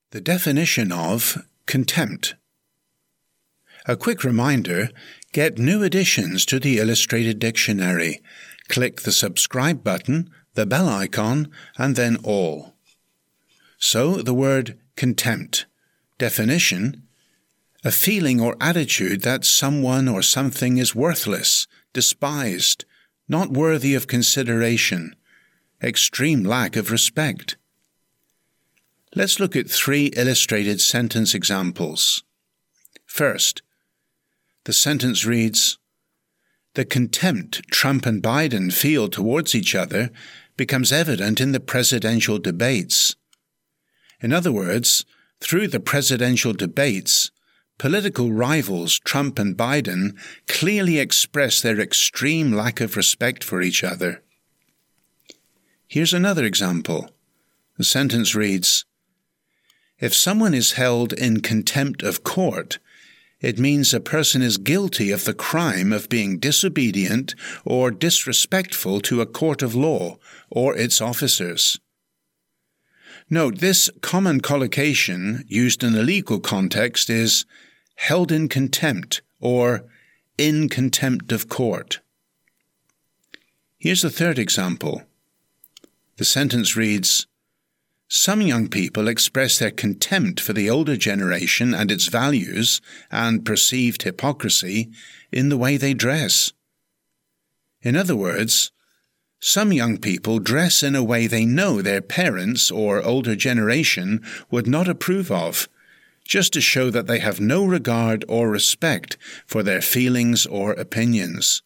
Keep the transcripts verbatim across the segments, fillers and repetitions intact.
The definition of contempt. A quick reminder, get new additions to the Illustrated Dictionary. Click the subscribe button, the bell icon, and then all. So, the word contempt. Definition: a feeling or attitude that someone or something is worthless, despised, not worthy of consideration, extreme lack of respect. Let's look at three illustrated sentence examples. First, the sentence reads, "The contempt Trump and Biden feel towards each other becomes evident in the presidential debates." In other words, through the presidential debates, political rivals Trump and Biden clearly express their extreme lack of respect for each other. Here's another example. The sentence reads, "If someone is held in contempt of court, it means a person is guilty of the crime of being disobedient or disrespectful to a court of law or its officers." Note, this common collocation used in a legal context is held in contempt or in contempt of court. Here's a third example. The sentence reads, "Some young people express their contempt for the older generation and its values and perceived hypocrisy in the way they dress." In other words, some young people dress in a way they know their parents or older generation would not approve of, just to show that they have no regard or respect for their feelings or opinions.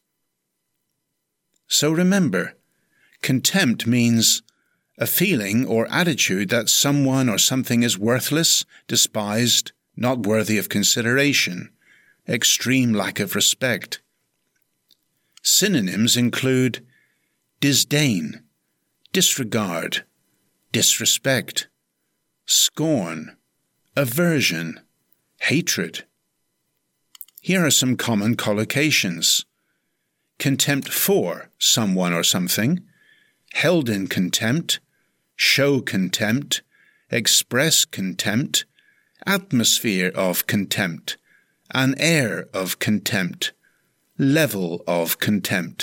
So remember, contempt means a feeling or attitude that someone or something is worthless, despised, not worthy of consideration, extreme lack of respect. Synonyms include disdain, disregard, disrespect, scorn, aversion, hatred. Here are some common collocations. Contempt for someone or something, held in contempt, show contempt, express contempt, atmosphere of contempt, an air of contempt, level of contempt.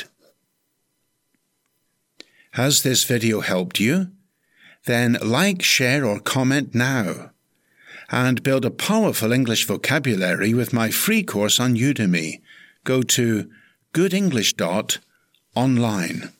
Has this video helped you? Then like, share, or comment now. And build a powerful English vocabulary with my free course on Udemy. Go to good english dot online.